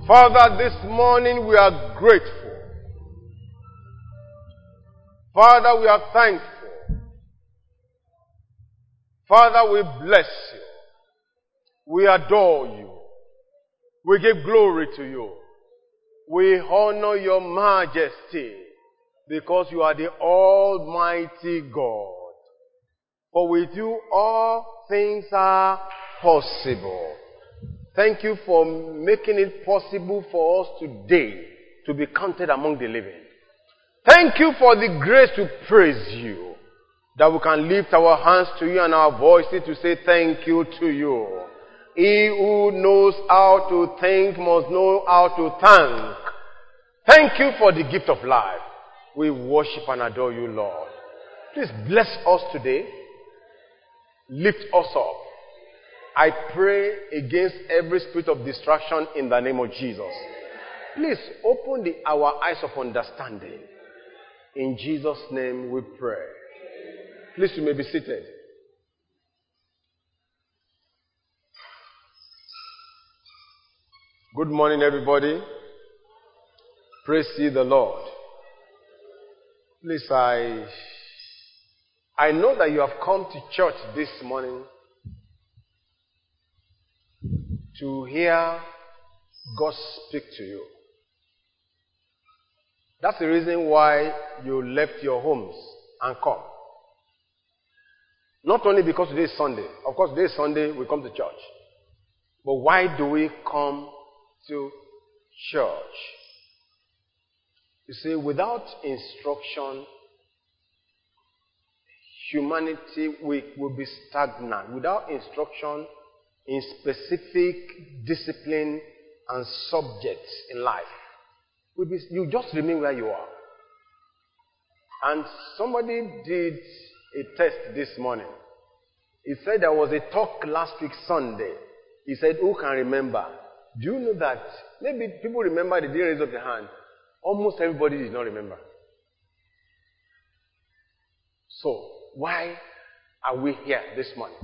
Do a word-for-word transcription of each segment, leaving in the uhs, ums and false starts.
Father, this morning we are grateful. Father, we are thankful. Father, we bless you. We adore you. We give glory to you. We honor your majesty because you are the Almighty God. For with you all things are possible. Thank you for making it possible for us today to be counted among the living. Thank you for the grace to praise you, that we can lift our hands to you and our voices to say thank you to you. He who knows how to think must know how to thank. Thank you for the gift of life. We worship and adore you, Lord. Please bless us today. Lift us up. I pray against every spirit of distraction in the name of Jesus. Please open the, our eyes of understanding. In Jesus' name we pray. Please, you may be seated. Good morning, everybody. Praise ye the Lord. Please, I, I know that you have come to church this morning to hear God speak to you. That's the reason why you left your homes and come. Not only because today is Sunday. Of course, today is Sunday, we come to church. But why do we come to church? You see, without instruction, humanity will be stagnant. Without instruction in specific discipline and subjects in life, you just remain where you are. And somebody did a test this morning. He said there was a talk last week Sunday. He said, who can remember? Do you know that maybe people remember, they didn't raise up their hand. Almost everybody did not remember. So, why are we here this morning?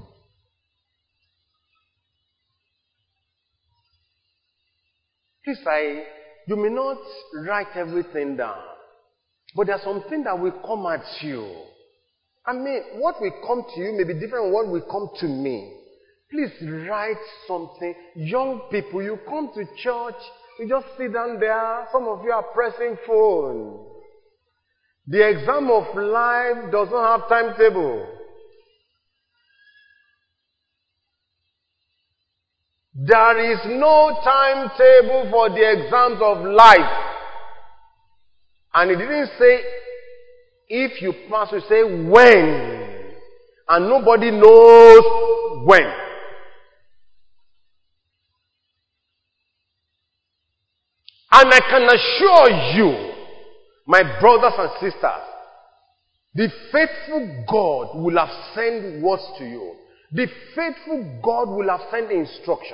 Please, I, you may not write everything down, but there's something that will come at you. I mean, what will come to you may be different from what will come to me. Please write something. Young people, you come to church, you just sit down there. Some of you are pressing phone. The exam of life does not have timetable. There is no timetable for the exams of life. And it didn't say if you pass, you say when. And nobody knows when. And I can assure you, my brothers and sisters, the faithful God will have sent words to you. The faithful God will have sent instructions.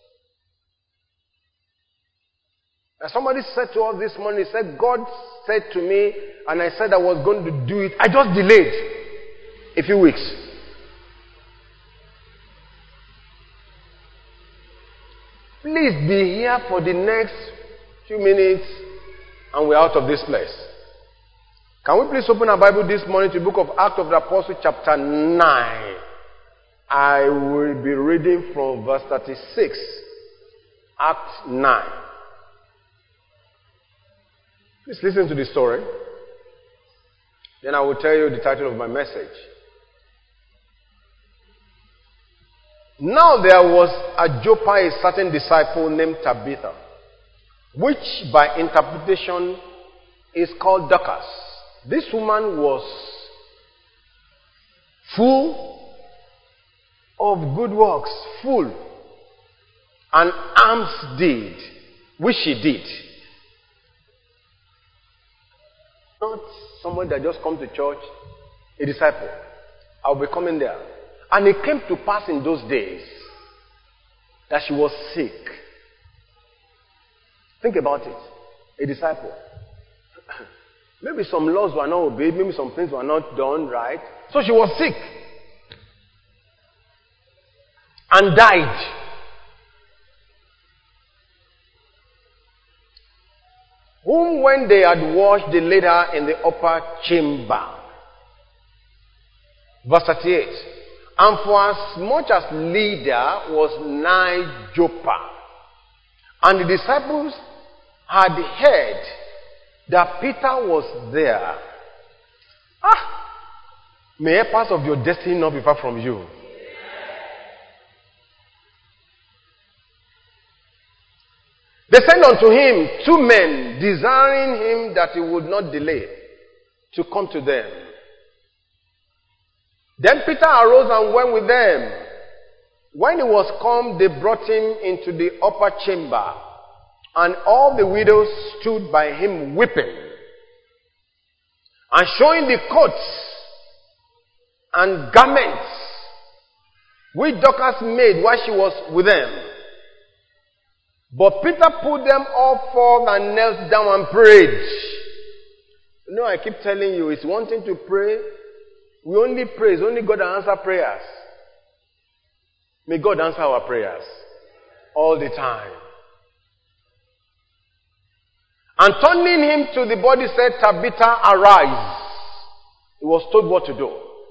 And somebody said to us this morning, he said, God said to me, and I said I was going to do it. I just delayed a few weeks. Please be here for the next few minutes, and we're out of this place. Can we please open our Bible this morning to the book of Acts of the Apostles, chapter nine. I will be reading from verse thirty-six. Acts nine. Please listen to the story. Then I will tell you the title of my message. Now there was at Joppa a certain disciple named Tabitha, which by interpretation is called Dorcas. This woman was full of good works, full, and alms did, which she did. Not someone that just come to church, a disciple. I'll be coming there. And it came to pass in those days that she was sick. Think about it. A disciple. Maybe some laws were not obeyed, maybe some things were not done right. So she was sick. And died. Whom when they had washed, they laid her in the upper chamber. Verse thirty-eight. And for as much as Lydda was nigh Joppa, and the disciples had heard that Peter was there. Ah! May helpers of your destiny not be far from you. They sent unto him two men, desiring him that he would not delay to come to them. Then Peter arose and went with them. When he was come, they brought him into the upper chamber, and all the widows stood by him weeping, and showing the coats and garments which Dorcas made while she was with them. But Peter put them all forth and knelt down and prayed. You know, I keep telling you, it's one thing to pray. We only pray. It's only God that answers prayers. May God answer our prayers all the time. And turning him to the body said, Tabitha, arise. He was told what to do.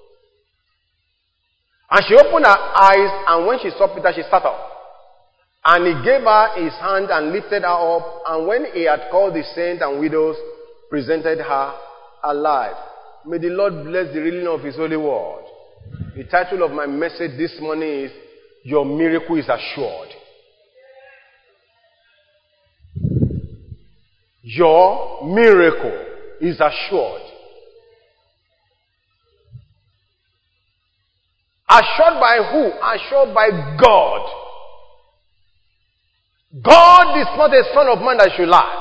And she opened her eyes, and when she saw Peter, she sat up. And he gave her his hand and lifted her up. And when he had called the saints and widows, presented her alive. May the Lord bless the reading of his holy word. The title of my message this morning is, Your Miracle is Assured. Your miracle is assured. Assured by who? Assured by God. God is not a son of man that should lie.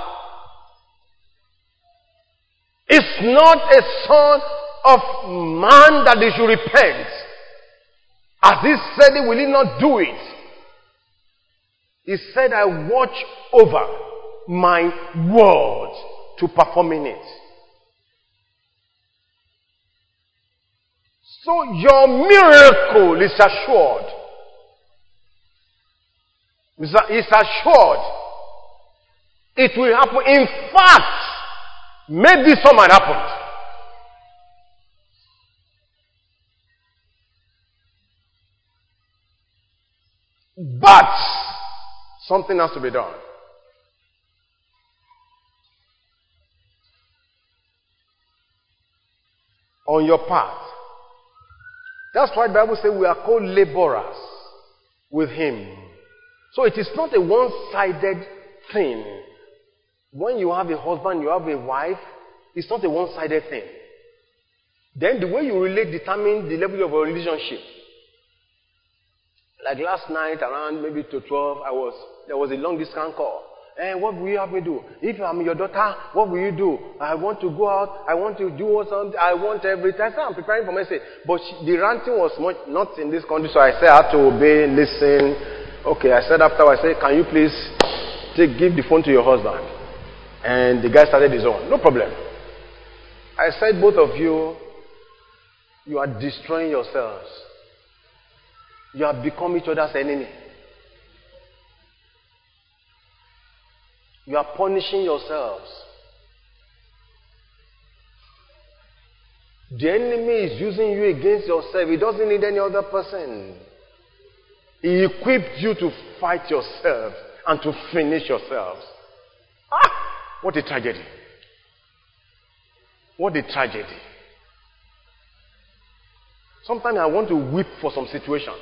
It's not a son of man that they should repent. As he said it, will he not do it? He said, I watch over my word to perform in it. So your miracle is assured. It's assured. It will happen. In fact, maybe some had happened. But something has to be done. On your part. That's why the Bible says we are called laborers with him. So it is not a one-sided thing. When you have a husband, you have a wife, it's not a one-sided thing. Then the way you relate determines the level of your relationship. Like last night around maybe to twelve, I was there was a long distance call. And what will you have me do? If I'm your daughter, what will you do? I want to go out. I want to do something. I want everything. I said, I'm preparing for message. But she, the ranting was much, not in this country, so I said I had to obey, listen. Okay, I said after, I said, can you please take, give the phone to your husband? And the guy started his own. No problem. I said, both of you, you are destroying yourselves. You have become each other's enemy. You are punishing yourselves. The enemy is using you against yourself. He doesn't need any other person. He equipped you to fight yourself and to finish yourselves. Ah! What a tragedy. What a tragedy. Sometimes I want to weep for some situation.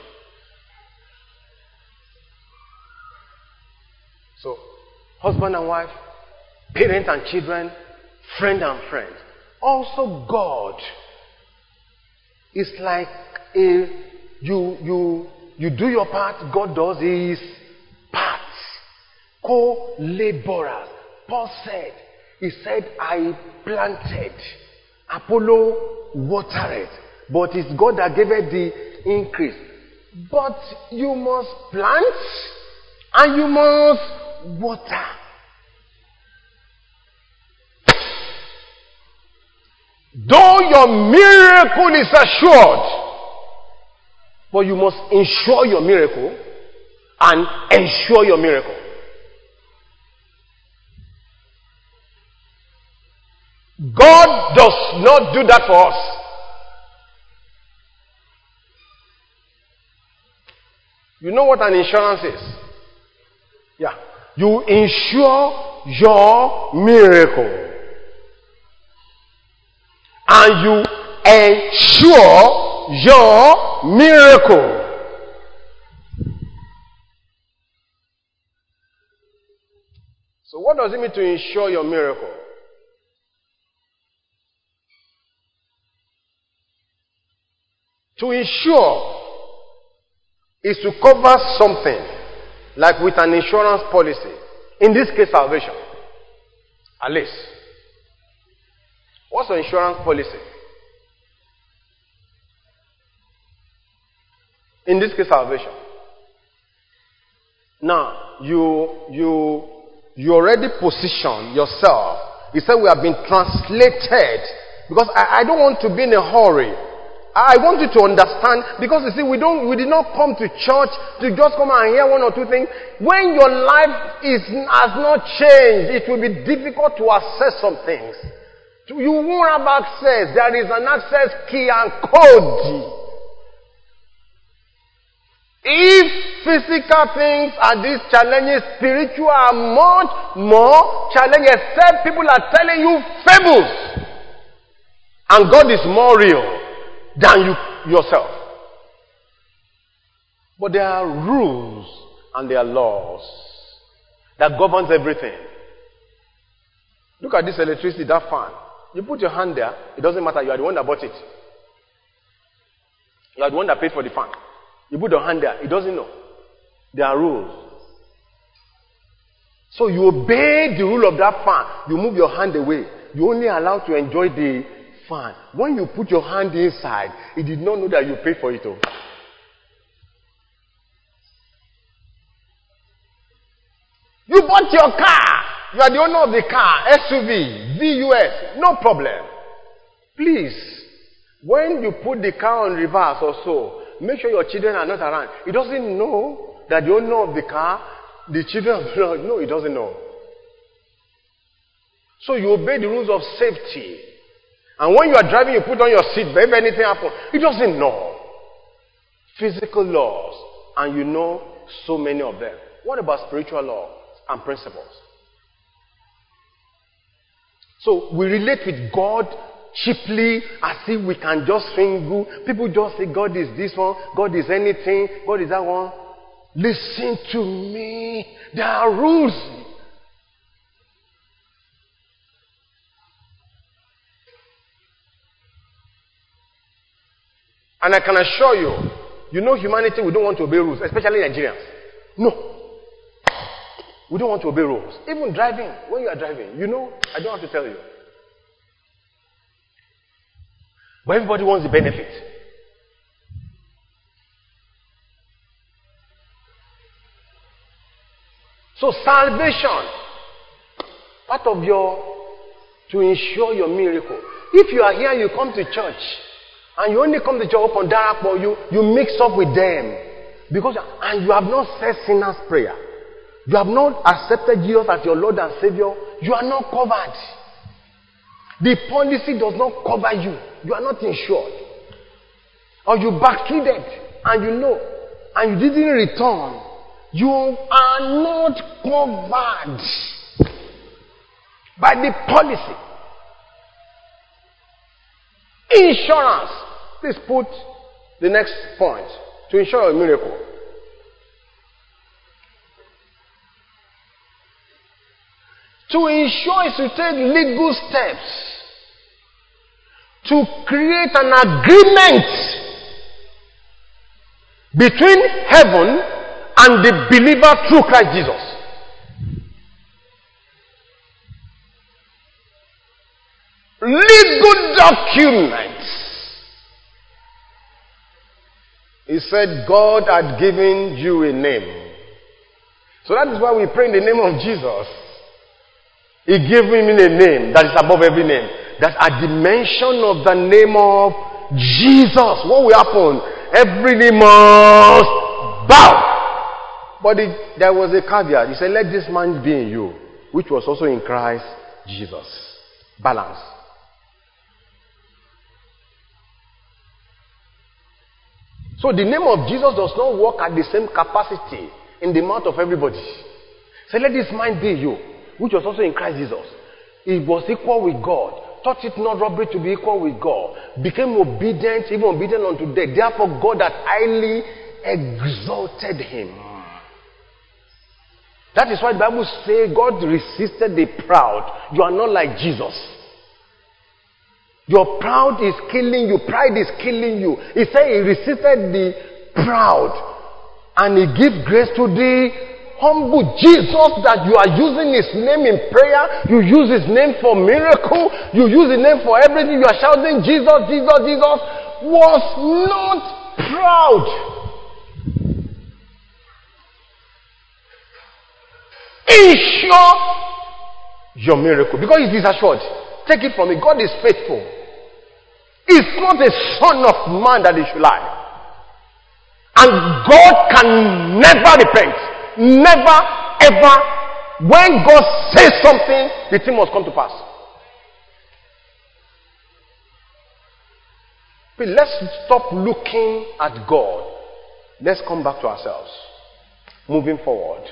So, husband and wife, parents and children, friend and friend. Also God is like a, you, you, you do your part, God does his part. Co-laborers. Paul said, he said, I planted, Apollo watered, but it's God that gave it the increase. But you must plant and you must water. Though your miracle is assured, but you must ensure your miracle and ensure your miracle. God does not do that for us. You know what an insurance is? Yeah. You insure your miracle. And you ensure your miracle. So what does it mean to ensure your miracle? To insure is to cover something, like with an insurance policy. In this case, salvation. At least. What's an insurance policy? In this case, salvation. Now, you you you already position yourself. You said we have been translated, because I, I don't want to be in a hurry. I want you to understand, because you see, we don't, we did not come to church to just come and hear one or two things. When your life is, has not changed, it will be difficult to access some things. You won't have access. There is an access key and code. If physical things are these challenges, spiritual are much more challenging, except people are telling you fables. And God is more real than you yourself. But there are rules and there are laws that governs everything. Look at this electricity, that fan. You put your hand there, it doesn't matter. You are the one that bought it. You are the one that paid for the fan. You put your hand there, it doesn't know. There are rules. So you obey the rule of that fan. You move your hand away. You only allow to enjoy the fan. When you put your hand inside, it did not know that you paid for it. Oh. You bought your car. You are the owner of the car. S U V, V U S. No problem. Please, when you put the car on reverse or so, make sure your children are not around. It doesn't know that the owner of the car, the children are no, it doesn't know. So you obey the rules of safety. And when you are driving, you put on your seat, but if anything happens, it doesn't know. Physical laws, and you know so many of them. What about spiritual laws and principles? So we relate with God cheaply, as if we can just single. People just say God is this one, God is anything, God is that one. Listen to me. There are rules. And I can assure you, you know humanity, we don't want to obey rules, especially Nigerians. No. We don't want to obey rules. Even driving, when you are driving, you know, I don't have to tell you. But everybody wants the benefit. So salvation, part of your, to ensure your miracle. If you are here, you come to church, and you only come to church upon dark, but you, you mix up with them. Because, and you have not said sinner's prayer. You have not accepted Jesus as your Lord and Savior. You are not covered. The policy does not cover you. You are not insured. Or you backslided and you know, and you didn't return. You are not covered by the policy. Insurance. Please put the next point. To ensure a miracle. To ensure is to take legal steps to create an agreement between heaven and the believer through Christ Jesus. Legal documents. He said God had given you a name. So that is why we pray in the name of Jesus. He gave him a name that is above every name. That at the mention of the name of Jesus, what will happen? Every knee must bow. But it, there was a caveat. He said, let this man be in you, which was also in Christ Jesus. Balance. So the name of Jesus does not work at the same capacity in the mouth of everybody. So let this mind be you, which was also in Christ Jesus. He was equal with God. Thought it not robbery to be equal with God. Became obedient, even obedient unto death. Therefore God had highly exalted him. That is why the Bible says God resisted the proud. You are not like Jesus. Your proud is killing you. Pride is killing you. He said he resisted the proud. And he gave grace to the humble. Jesus, that you are using his name in prayer. You use his name for miracle. You use his name for everything. You are shouting Jesus, Jesus, Jesus. Was not proud. Ensure your miracle. Because it is assured. Take it from me. God is faithful. He's not a son of man that he should lie. And God can never repent. Never, ever. When God says something, the thing must come to pass. But let's stop looking at God. Let's come back to ourselves. Moving forward.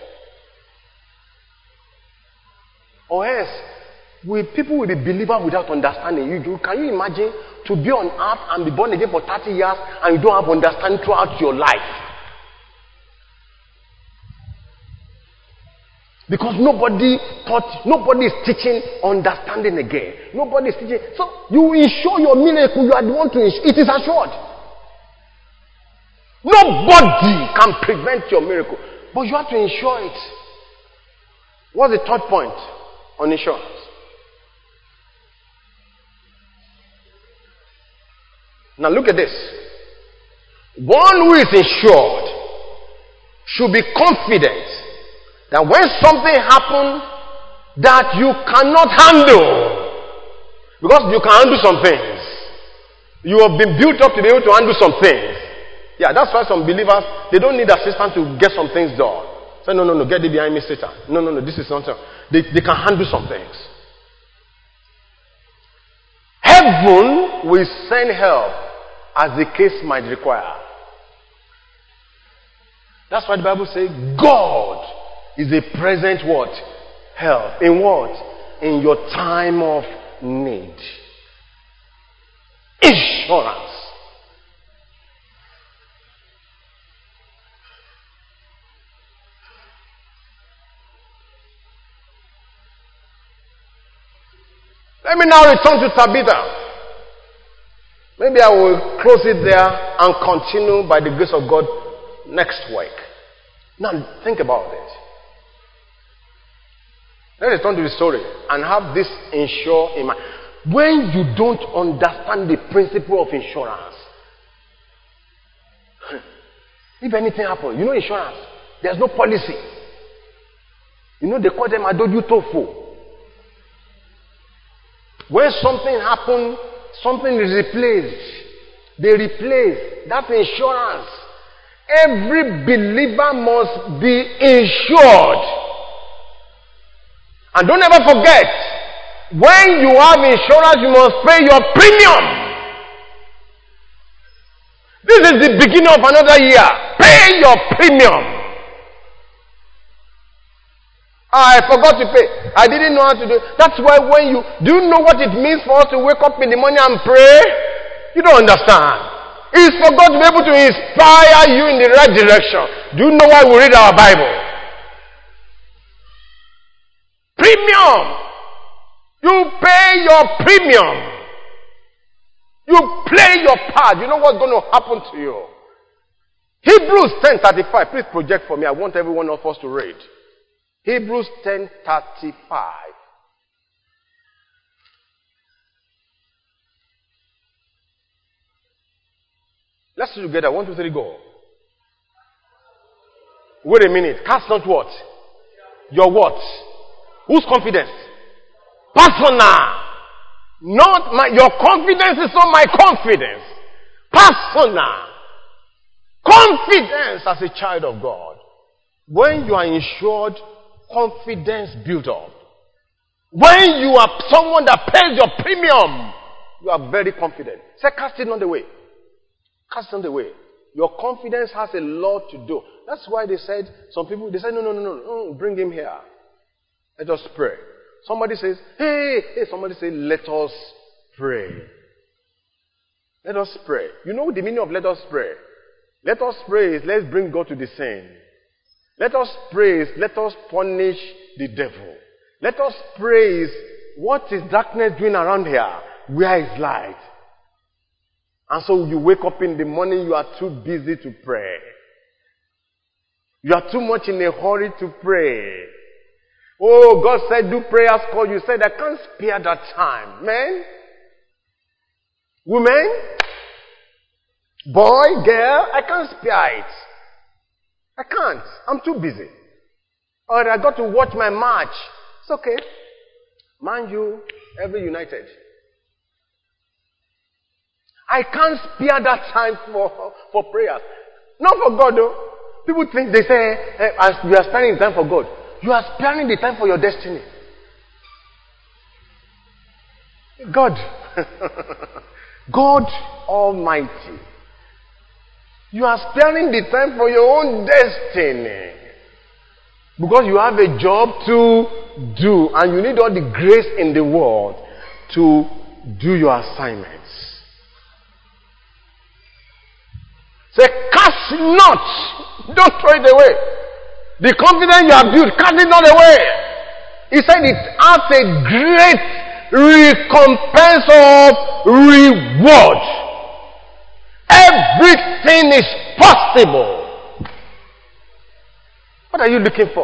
Or else, will people will be believers without understanding. You, you, can you imagine to be on earth and be born again for thirty years and you don't have understanding throughout your life? Because nobody taught, nobody is teaching understanding again. Nobody is teaching. So you ensure your miracle, you are the one to ensure. It is assured. Nobody can prevent your miracle. But you have to ensure it. What's the third point on insurance? Now look at this. One who is insured should be confident that when something happens that you cannot handle, because you can handle some things. You have been built up to be able to handle some things. Yeah, that's why some believers, they don't need assistance to get some things done. Say, no, no, no, get it behind me, Satan. No, no, no, this is not. They, they can handle some things. Heaven will send help as the case might require. That's why the Bible says God is a present what? Help. In what? In your time of need. Insurance. Let me now return to Tabitha. Maybe I will close it there and continue by the grace of God next week. Now think about it. Let's return to the story and have this insure in mind. When you don't understand the principle of insurance, if anything happens, you know insurance, there's no policy. You know they call them adoju tofu. When something happens, something is replaced. They replace. That's insurance. Every believer must be insured. And don't ever forget, when you have insurance, you must pay your premium. This is the beginning of another year. Pay your premium. I forgot to pay. I didn't know how to do it. That's why when you, do you know what it means for us to wake up in the morning and pray? You don't understand. It's for God to be able to inspire you in the right direction. Do you know why we read our Bible? Premium. You pay your premium. You play your part. You know what's going to happen to you. Hebrews ten thirty-five. Please project for me. I want every one of us to read. Hebrews ten thirty-five. Let's do together. One, two, three, go. Wait a minute. Cast not what? Your what? Whose confidence? Personal. Not my, your confidence is not my confidence. Personal. Confidence as a child of God. When you are insured, confidence built up. When you are someone that pays your premium, you are very confident. Say, cast it on the way. Cast it on the way. Your confidence has a lot to do. That's why they said, some people, they said, no, no, no, no, no, bring him here. Let us pray. Somebody says, hey, hey, somebody says, let us pray. Let us pray. You know the meaning of let us pray? Let us pray is let's bring God to the scene. Let us pray is let us punish the devil. Let us pray is what is darkness doing around here? Where is light? And so you wake up in the morning, you are too busy to pray. You are too much in a hurry to pray. Oh, God said do prayers call. You said I can't spare that time. Men, women, boy, girl, I can't spare it. I can't. I'm too busy. Or I got to watch my match. It's okay. Man U, every United. I can't spare that time for, for prayers. Not for God though. People think, they say, hey, as you are spending time for God. You are sparing the time for your destiny. God. God Almighty. You are sparing the time for your own destiny. Because you have a job to do. And you need all the grace in the world to do your assignments. Say, cast not. Don't throw it away. The confidence you have built, cast it not away. He said it has a great recompense of reward. Everything is possible. What are you looking for?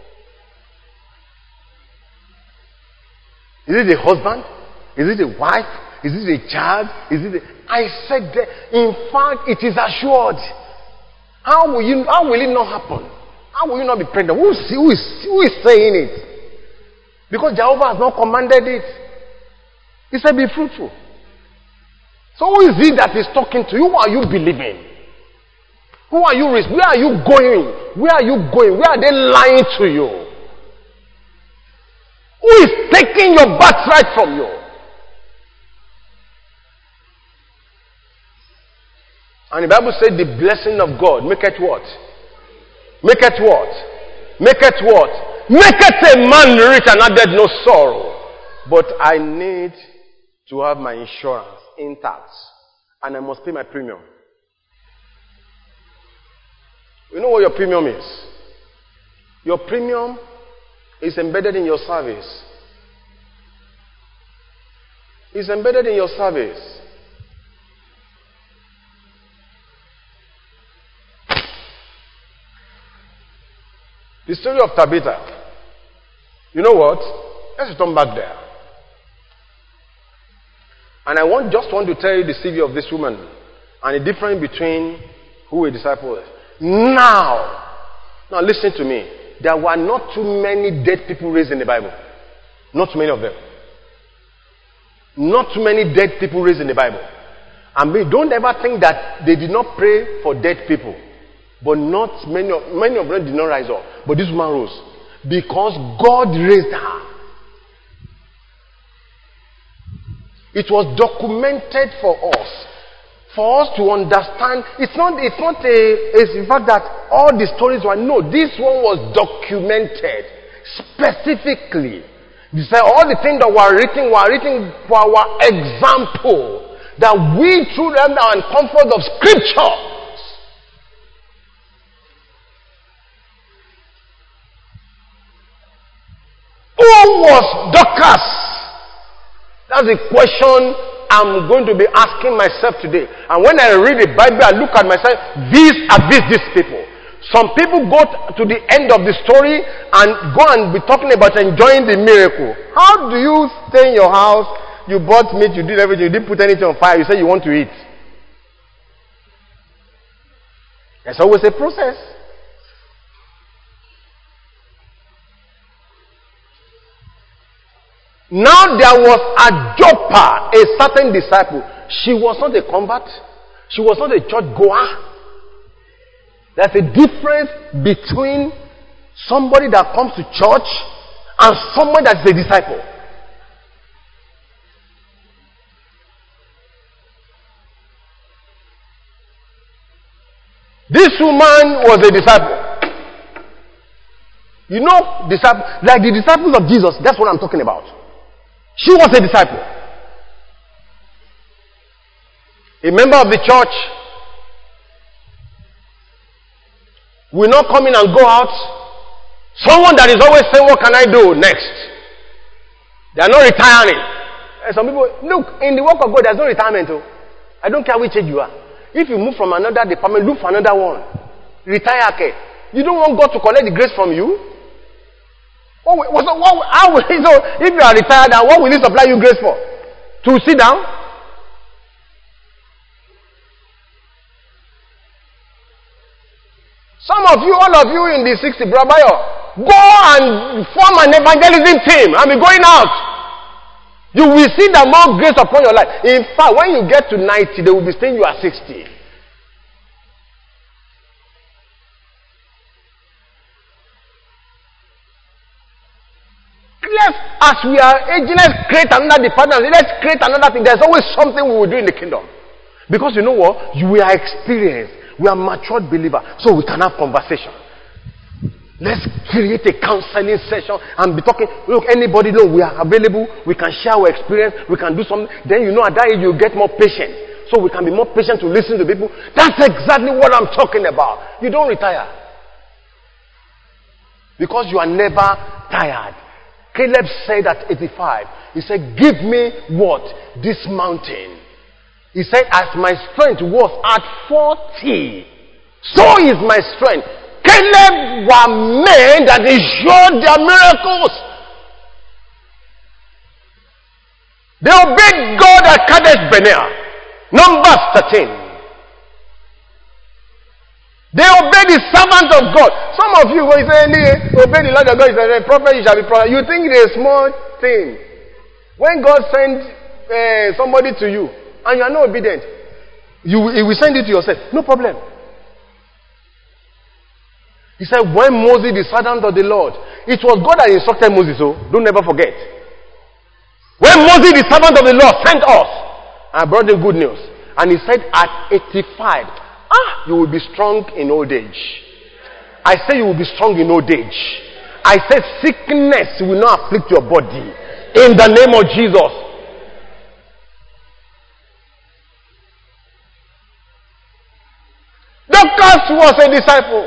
Is it a husband? Is it a wife? Is it a child? Is it a... I said that, in fact, it is assured. How will you, how will it not happen? How will you not be pregnant? Who is, who is, who is saying it? Because Jehovah has not commanded it. He said, be fruitful. So who is it that is talking to you? Who are you believing? Who are you? Where are you going? Where are you going? Where are they lying to you? Who is taking your birthright from you? And the Bible said the blessing of God maketh what? Maketh what? Maketh what? Maketh a man rich and added no sorrow. But I need to have my insurance intact. And I must pay my premium. You know what your premium is? Your premium is embedded in your service. It's embedded in your service. The story of Tabitha. You know what? Let's return back there. And I want, just want to tell you the C V of this woman and the difference between who a disciple is. Now, now listen to me. There were not too many dead people raised in the Bible. Not too many of them. Not too many dead people raised in the Bible. And we don't ever think that they did not pray for dead people. But not many of, many of them did not rise up. But this woman rose. Because God raised her. It was documented for us. For us to understand. It's not, it's not a, it's in fact that all the stories were, no, this one was documented. Specifically. They said all the things that were written were written for our example. That we through them are in comfort of scripture. Who was Dorcas? That's the question I'm going to be asking myself today. And when I read the Bible, I look at myself, these are these, these people. Some people go to the end of the story and go and be talking about enjoying the miracle. How do you stay in your house? You bought meat, you did everything, you didn't put anything on fire, you say you want to eat. There's always a process. Now there was a Joppa, a certain disciple. She was not a convert. She was not a church goer. There's a difference between somebody that comes to church and someone that's a disciple. This woman was a disciple. You know, disciple, like the disciples of Jesus, that's what I'm talking about. She was a disciple. A member of the church will not come in and go out. Someone that is always saying, what can I do next? They are not retiring. And some people, look, in the work of God, there's no retirement. Oh. I don't care which age you are. If you move from another department, look for another one. Retire, okay. You don't want God to collect the grace from you? What, will- what, what, how will, so if you are retired, what will He supply you grace for? To sit down? Some of you, all of you in the sixty, Brother Bayo, go and form an evangelism team and be going out. You will see the more grace upon your life. In fact, when you get to ninety, they will be saying you are sixty. Let's, as we are aging, let's create another department. Let's create another thing. There's always something we will do in the kingdom. Because you know what? You, we are experienced. We are matured believers. So we can have conversation. Let's create a counseling session and be talking. Look, anybody know we are available. We can share our experience. We can do something. Then you know at that age you get more patient. So we can be more patient to listen to people. That's exactly what I'm talking about. You don't retire. Because you are never tired. Caleb said at eighty-five, he said, give me what? This mountain. He said, as my strength was at forty, so is my strength. Caleb were men that he showed their miracles. They obeyed God at Kadesh Barnea. Numbers thirteen. They obeyed the servant of God. Some of you, when you say, obey the Lord of God, you say, prophet, you shall be prophet. You think it's a small thing. When God sends uh, somebody to you, and you are not obedient, you, he will send it to yourself. No problem. He said, when Moses, the servant of the Lord, it was God that instructed Moses, so don't never forget. When Moses, the servant of the Lord, sent us, I brought him good news. And he said, at eighty-five, ah, you will be strong in old age. I say you will be strong in old age. I said sickness will not afflict your body. In the name of Jesus. Dorcas was a disciple.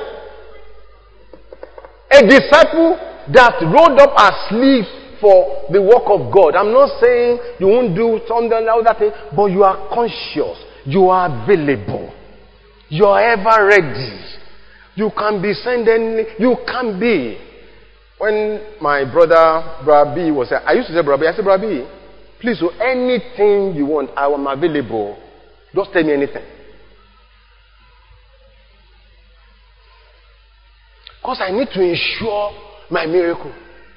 A disciple that rolled up her sleeve for the work of God. I'm not saying you won't do something other thing, but you are conscious. You are available. You are ever ready. You can be sending. You can be. When my brother Brother B was, I used to say Brother B. I said, Brother B, please do anything you want. I am available. Just tell me anything. Because I need to ensure my miracle.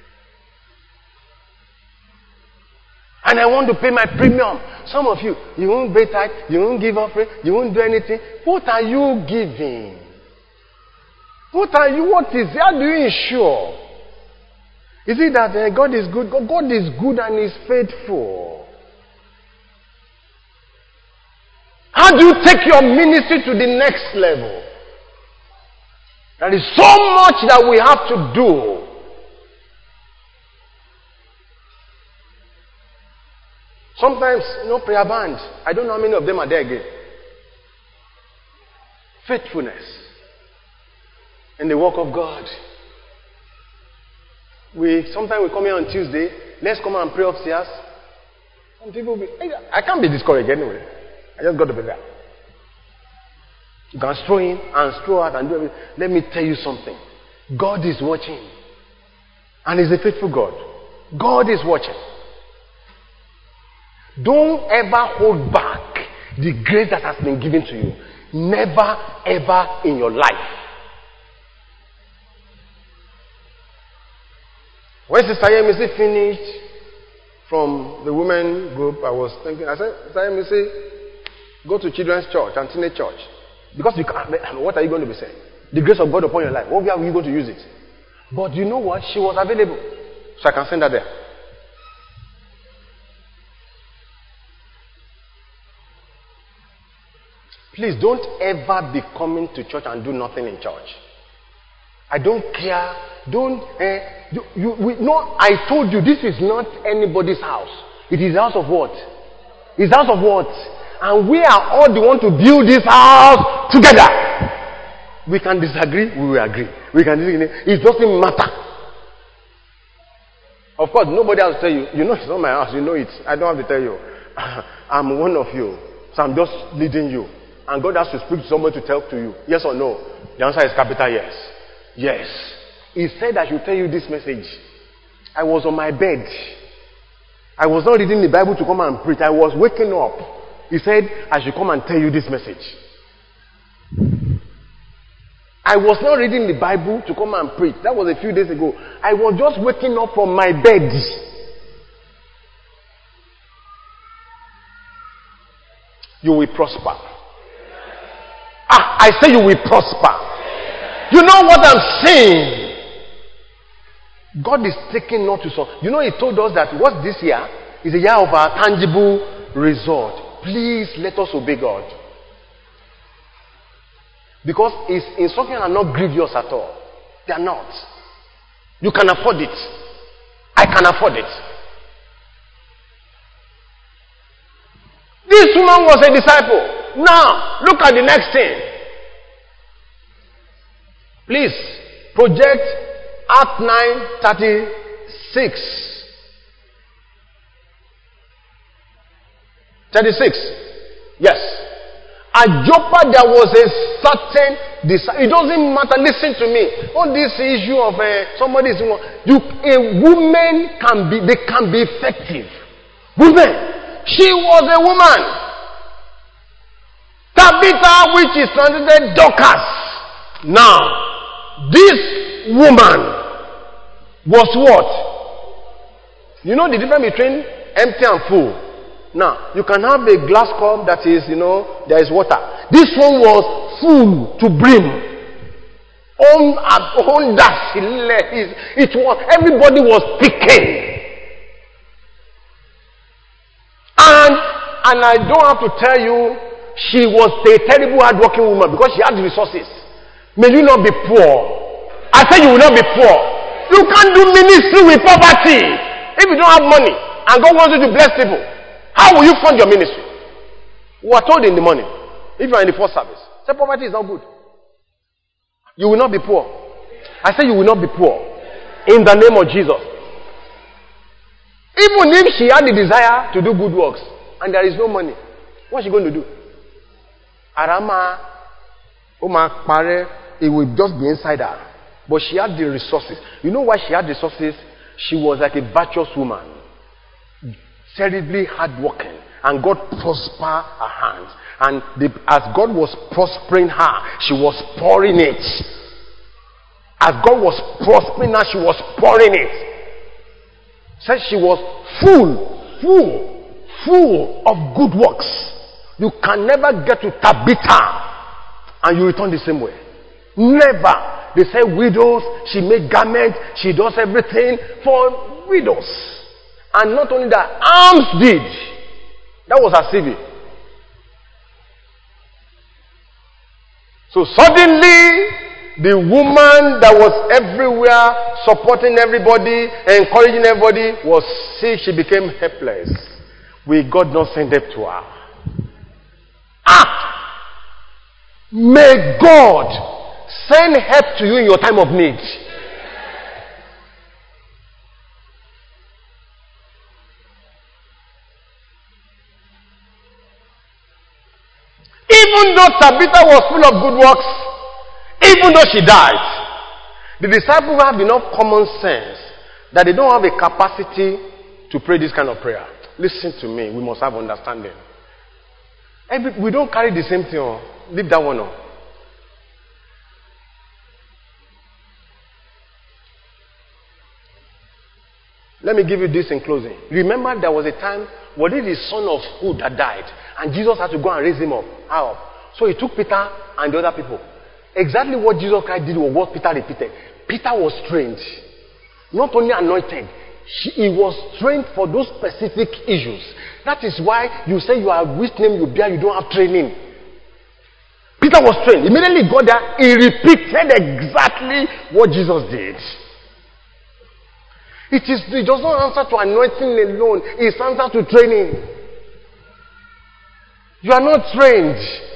And I want to pay my premium. Some of you, you won't pay tithe, you won't give offering, you won't do anything. What are you giving? What are you, what is, how do you ensure? Is it that uh, God is good? God, God is good and is faithful. How do you take your ministry to the next level? There is so much that we have to do. Sometimes, you know, prayer bands, I don't know how many of them are there again. Faithfulness in the work of God. We sometimes we come here on Tuesday. Let's come and pray upstairs. Some people will be, I can't be discouraged anyway. I just got to be there. You can stroll in and stroll out and do everything. Let me tell you something. God is watching. And He's a faithful God. God is watching. Don't ever hold back the grace that has been given to you. Never, ever in your life. When Sister Yemisi finished from the women group, I was thinking, I said, Sister Yemisi, go to children's church and teenage church. Because you can't, what are you going to be saying? The grace of God upon your life. What are you going to use it? But you know what? She was available. So I can send her there. Please don't ever be coming to church and do nothing in church. I don't care. Don't. Eh, you, you, we, no, I told you this is not anybody's house. It is the house of what? It's the house of what? And we are all the one to build this house together. We can disagree. We will agree. We can disagree. It doesn't matter. Of course, nobody has to tell you. You know it's not my house. You know it. I don't have to tell you. I'm one of you. So I'm just leading you. And God has to speak to someone to talk to you. Yes or no? The answer is capital yes. Yes. He said I should tell you this message. I was on my bed. I was not reading the Bible to come and preach. I was waking up. He said I should come and tell you this message. I was not reading the Bible to come and preach. That was a few days ago. I was just waking up from my bed. You will prosper. Ah, I say you will prosper. You know what I'm saying? God is taking not to some. You know, He told us that what this year is a year of our tangible result. Please let us obey God. Because His instructions are not grievous at all. They are not. You can afford it. I can afford it. This woman was a disciple. Now, look at the next thing. Please, project Act nine thirty-six. thirty-six. Yes. At Joppa there was a certain disciple. It doesn't matter. Listen to me. On this issue of uh, somebody is you, a woman can be, they can be effective. Women. She was a woman. Tabitha, which is translated Dorcas. Now, this woman was what? You know the difference between empty and full. Now, you can have a glass cup that is, you know, there is water. This one was full to brim. On, on that, it was, everybody was picking. And, and I don't have to tell you, she was a terrible hard-working woman because she had the resources. May you not be poor. I say you will not be poor. You can't do ministry with poverty. If you don't have money and God wants you to bless people, how will you fund your ministry? We were told in the morning, if you are in the first service, say poverty is not good. You will not be poor. I say you will not be poor. In the name of Jesus. Even if she had the desire to do good works and there is no money, what is she going to do? Arama, Oma Pare, it will just be inside her. But she had the resources. You know why she had resources? She was like a virtuous woman. Terribly hardworking. And God prospered her hands. And the, as God was prospering her, she was pouring it. As God was prospering her, she was pouring it. Said she was full, full, full of good works. You can never get to Tabitha and you return the same way. Never. They say widows, she made garments, she does everything for widows. And not only that, alms did. That was her C V. So suddenly, the woman that was everywhere, supporting everybody, encouraging everybody, was sick. She became helpless. Will God not send help to her? Ah! May God send help to you in your time of need. Even though Tabitha was full of good works, even though she died, the disciples have enough common sense that they don't have a capacity to pray this kind of prayer. Listen to me, we must have understanding. Every, we don't carry the same thing. Oh. Leave that one on. Let me give you this in closing. Remember there was a time, was it the son of who that died? And Jesus had to go and raise him up. How up? So he took Peter and the other people. Exactly what Jesus Christ did was what Peter repeated. Peter was trained. Not only anointed, he was trained for those specific issues. That is why you say you are which name you bear, you don't have training. Peter was trained. Immediately he got there, he repeated exactly what Jesus did. It is, it does not answer to anointing alone. It's answer to training. You are not trained.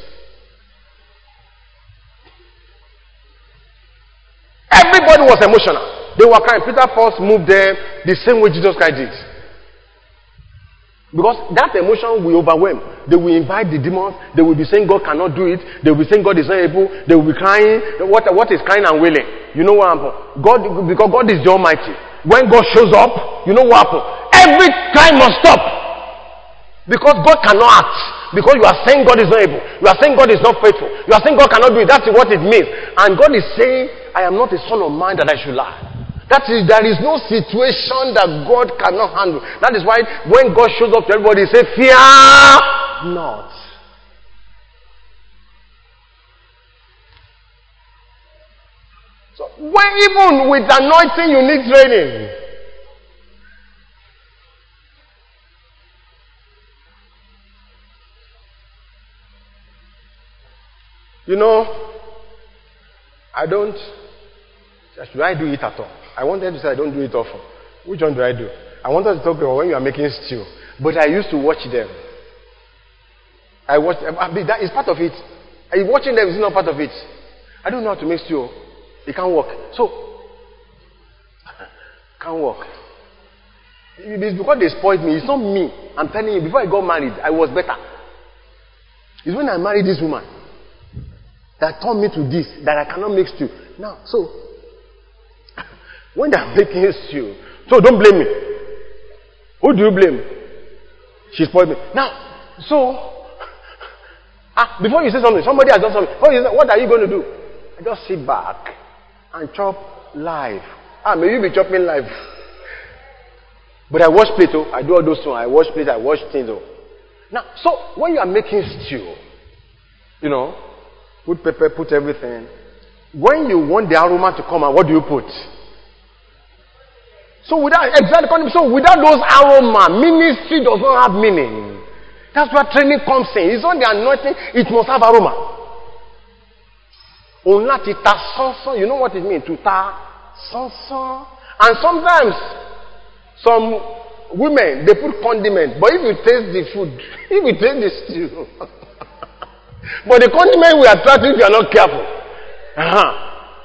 Everybody was emotional. They were crying. Peter first moved them the same way Jesus Christ did. Because that emotion will overwhelm. They will invite the demons. They will be saying God cannot do it. They will be saying God is not able. They will be crying. What, what is crying and wailing? You know what happened? God, because God is the Almighty. When God shows up, you know what happened? Every cry must stop. Because God cannot act. Because you are saying God is not able. You are saying God is not faithful. You are saying God cannot do it. That's what it means. And God is saying, I am not a son of mine that I should lie. That is, there is no situation that God cannot handle. That is why when God shows up to everybody, he says, fear not. So when even with anointing you need training. You know, I don't, should I do it at all? I wanted to say I don't do it often. Which one do I do? I wanted to talk about when you are making stew. But I used to watch them. I watch them. That is part of it. Are you watching them is not part of it. I don't know how to make stew. It can't work. So, can't work. It's because they spoiled me. It's not me. I'm telling you, before I got married, I was better. It's when I married this woman that turned me to this, that I cannot make stew. Now, so, when they're making stew, so don't blame me. Who do you blame? She spoiled me. Now, so, ah, before you say something, somebody has done something. Before you say, what are you going to do? I just sit back and chop live. Ah, may you be chopping live. But I wash plate, oh. I do all those things. I wash plate, I wash things, oh. Now, so, when you are making stew, you know, put pepper, put everything. When you want the aroma to come out, what do you put? So without exactly, so without those aroma, ministry does not have meaning. That's where training comes in. It's not the anointing, it must have aroma. Only ta sansan, you know what it means? To ta sansan. And sometimes some women they put condiment, but if you taste the food, if you taste the stew, but the condiment will attract you if you are not careful. Uh-huh.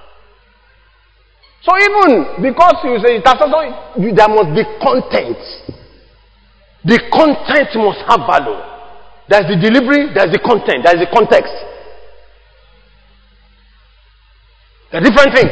So even because you say it has also, you, there must be content. The content must have value. There's the delivery, there's the content, there's the context. There are different things.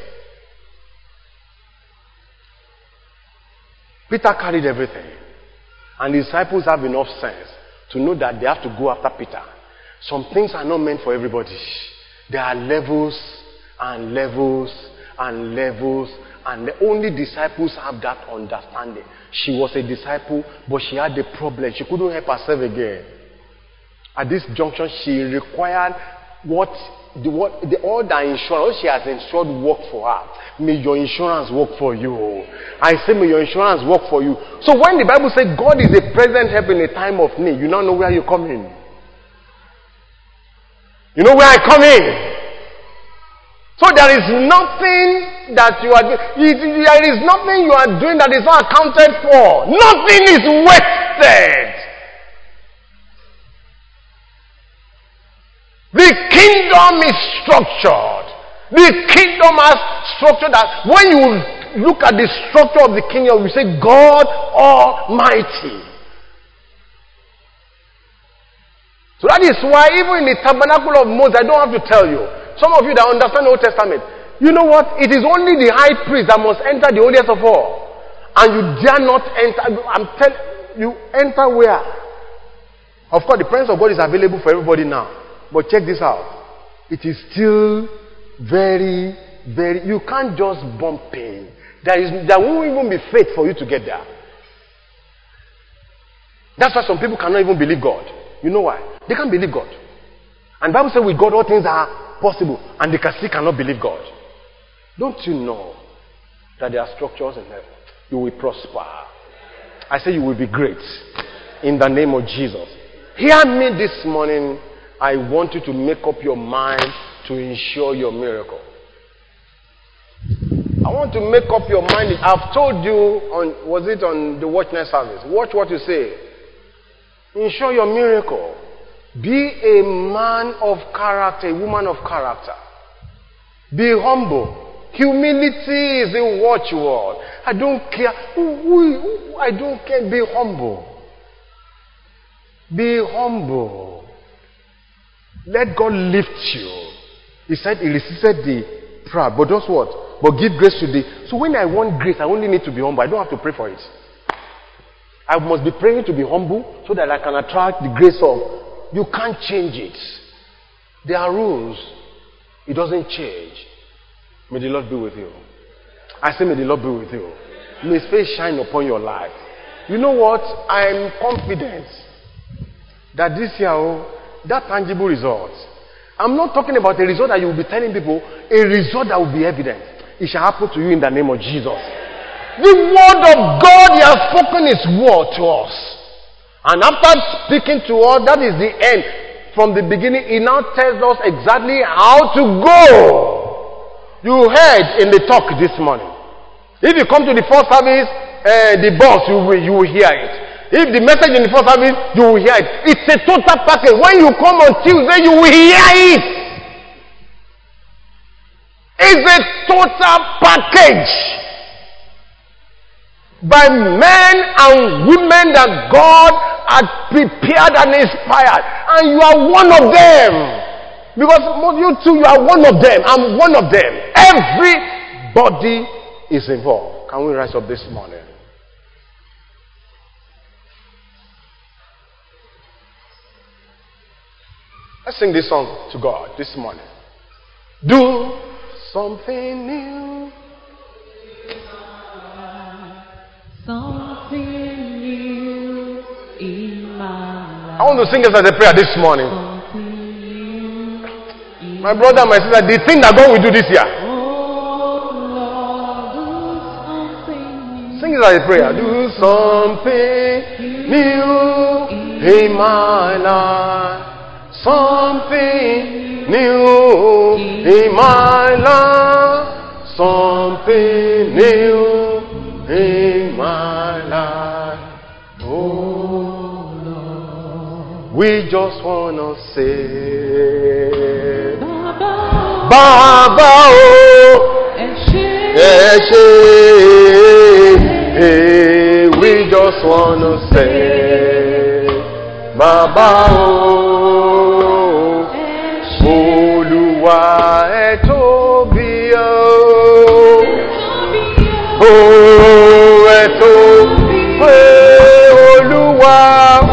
Peter carried everything. And the disciples have enough sense to know that they have to go after Peter. Some things are not meant for everybody. There are levels and levels and levels, and the only disciples have that understanding. She was a disciple, but she had a problem. She couldn't help herself again. At this junction, she required what the what the all the insurance she has insured work for her. May your insurance work for you. I say, may your insurance work for you. So when the Bible says God is a present help in a time of need, you now know where you come in. You know where I come in. So there is nothing that you are doing. There is nothing you are doing that is not accounted for. Nothing is wasted. The kingdom is structured. The kingdom has structure that when you look at the structure of the kingdom, we say God Almighty. So that is why even in the tabernacle of Moses, I don't have to tell you. Some of you that understand the Old Testament, you know what? It is only the high priest that must enter the holiest of all. And you dare not enter. I'm telling you, enter where? Of course, the presence of God is available for everybody now. But check this out. It is still very, very, you can't just bump in. There is, there won't even be faith for you to get there. That's why some people cannot even believe God. You know why? They can't believe God. And the Bible says with God all things are possible, and they can still cannot believe God. Don't you know that there are structures in heaven? You will prosper. I say you will be great in the name of Jesus. Hear me this morning I want you to make up your mind to ensure your miracle. I want to make up your mind. I've told you on, was it on the Watch Night service? Watch what you say. Ensure your miracle. Be a man of character, a woman of character. Be humble. Humility is a watchword. I don't care. I don't care. Be humble. Be humble. Let God lift you. He said he resisted the proud. But does what? But give grace to the. So when I want grace, I only need to be humble. I don't have to pray for it. I must be praying to be humble so that I can attract the grace of. You can't change it. There are rules. It doesn't change. May the Lord be with you. I say may the Lord be with you. May His face shine upon your life. You know what? I am confident that this year, oh, that tangible result. I'm not talking about a result that you will be telling people, a result that will be evident. It shall happen to you in the name of Jesus. The word of God, He has spoken His word to us. And after speaking to us, that is the end. From the beginning, He now tells us exactly how to go. You heard in the talk this morning. If you come to the first service, uh, the boss, you will, you will hear it. If the message in the first service, you will hear it. It's a total package. When you come on Tuesday, you will hear it. It's a total package. By men and women that God had prepared and inspired. And you are one of them. Because most you two, you are one of them. I'm one of them. Everybody is involved. Can we rise up this morning? Let's sing this song to God this morning. Do something new. Something new in my life. I want to sing this as a prayer this morning. My brother and my sister, the thing that God will do this year. Oh Lord, do something new. Sing it as a prayer. Do something new in my life. Something new in my life. Something new in my life. Oh Lord, we just wanna say. Baba oh, ẹ ṣé, we just wanna say, Baba oh, Olúwa ẹ tóbi o, oh ẹ tóbi Olúwa.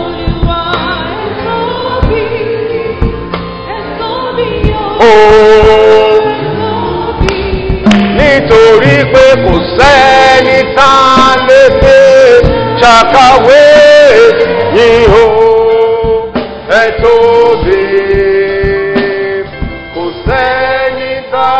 Nítorí pé kò sẹ́ni tá lè gbé ṣàkàwé yìí o, ẹ tóbi, kò sẹ́ni tá.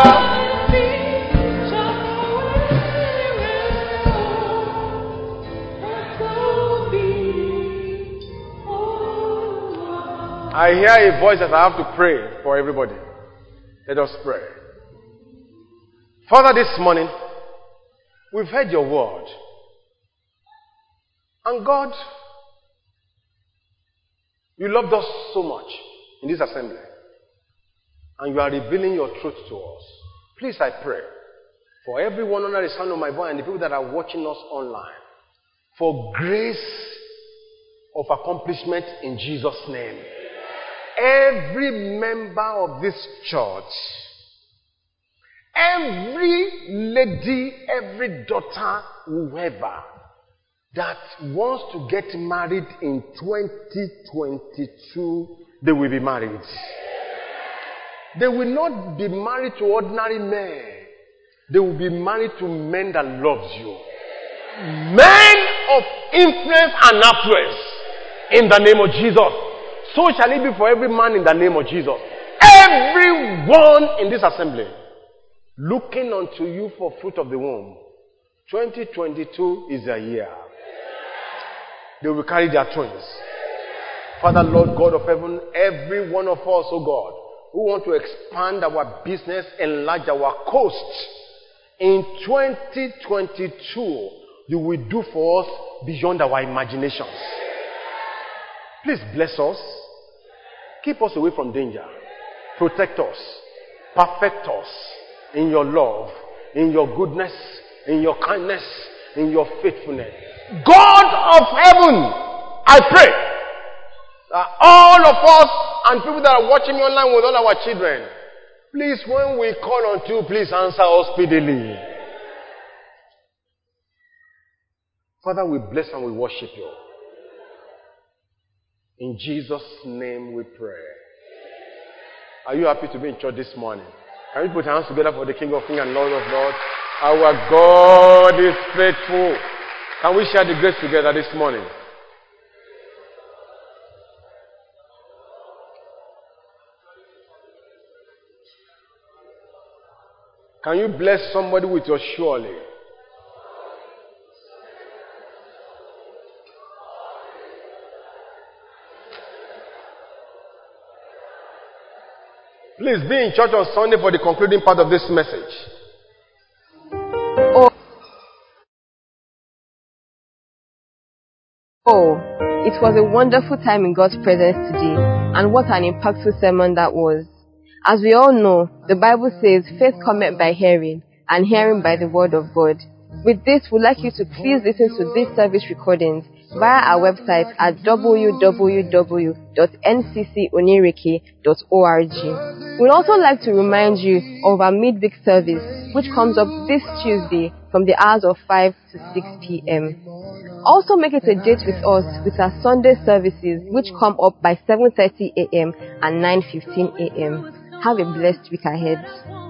I hear a voice that I have to pray for everybody. Let us pray. Father, this morning, we've heard your word. And God, you loved us so much in this assembly. And you are revealing your truth to us. Please, I pray for everyone under the sound of my voice and the people that are watching us online, for grace of accomplishment in Jesus' name. Every member of this church, every lady, every daughter, whoever that wants to get married in twenty twenty-two, they will be married. They will not be married to ordinary men. They will be married to men that loves you. Men of influence and affluence in the name of Jesus. So shall it be for every man in the name of Jesus. Everyone in this assembly looking unto you for fruit of the womb. twenty twenty-two is a year. They will carry their twins. Father, Lord God of heaven, every one of us, oh God, who want to expand our business, enlarge our coast, in twenty twenty-two, you will do for us beyond our imaginations. Please bless us. Keep us away from danger. Protect us. Perfect us in your love, in your goodness, in your kindness, in your faithfulness. God of heaven, I pray that all of us and people that are watching me online with all our children, please, when we call on you, please answer us speedily. Father, we bless and we worship you. In Jesus' name we pray. Are you happy to be in church this morning? Can we put our hands together for the King of Kings and Lord of Lords? Our God is faithful. Can we share the grace together this morning? Can you bless somebody with your surely? Please be in church on Sunday for the concluding part of this message. Oh, oh, it was a wonderful time in God's presence today, and what an impactful sermon that was. As we all know, the Bible says, faith cometh by hearing, and hearing by the word of God. With this, we'd like you to please listen to these service recordings via our website at w w w dot n c c onirike dot org. We'd also like to remind you of our midweek service, which comes up this Tuesday from the hours of five to six p.m. Also make it a date with us with our Sunday services, which come up by seven thirty a.m. and nine fifteen a.m. Have a blessed week ahead.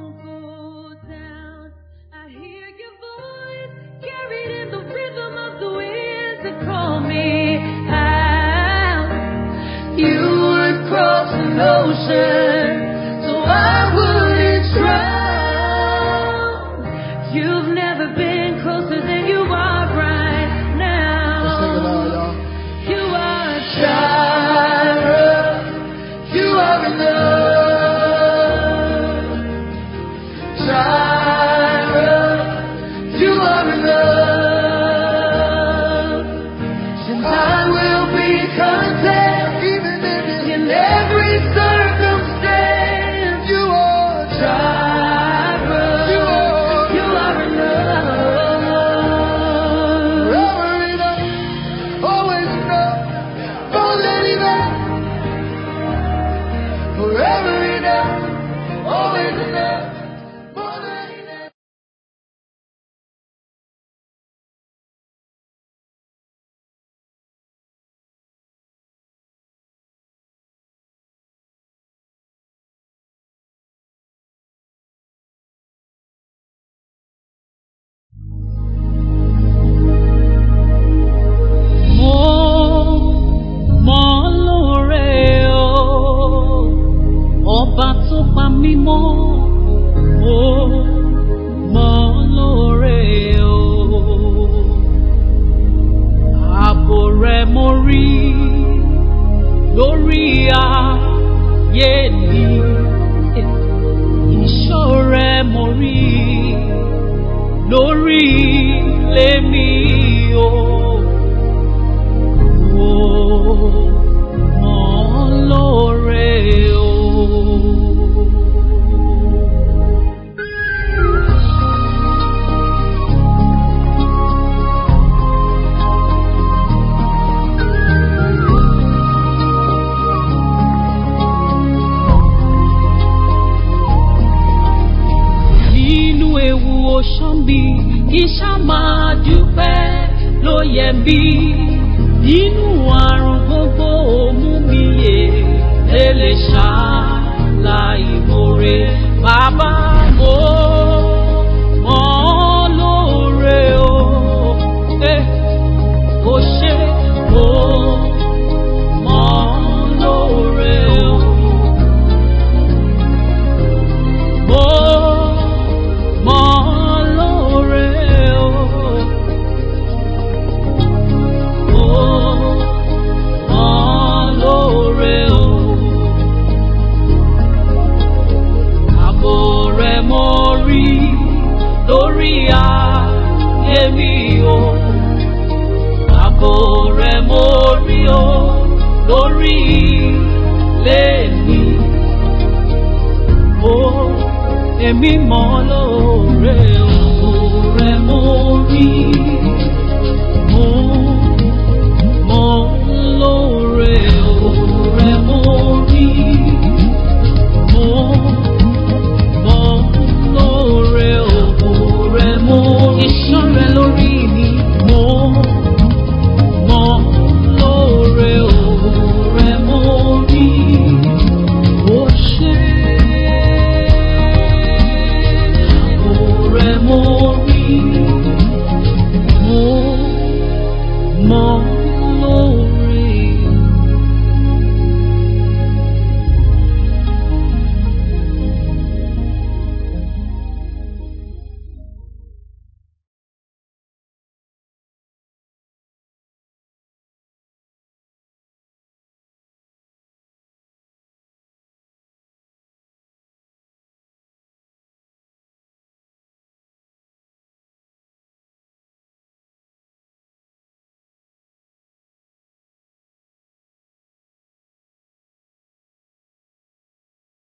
You would cross an ocean, so I wouldn't drown. You've never been closer than you are right now. You are Jireh. You are enough. Jireh. You are enough. And I will be content. Every circumstance, you are Jireh. You are, you are enough. Forever enough, always enough, more than enough. Forever enough, always enough, more than enough. Ọba tó pa mí mọ́, mo mọ̀ lóore o. Ààbò rẹ̀ mo rí lórí ayé mi. Ìṣọ́ rẹ̀ mo rí lórí ilé mi o. Mo mọ̀ lóore o. Ṣọ́nbí iṣẹ́ máa dúpẹ́ ló yẹ mí nínú àrùn gbogbo mú mi yè lè ṣàlàyé ìmoore bàbá mo mọ̀ lóore o ó ṣe o mọ̀ lóore o. Mo Oh, rí o lórí lẹ́ni. Ó èmi mọ̀ lóore o. Ààbò rẹ̀ mo rí.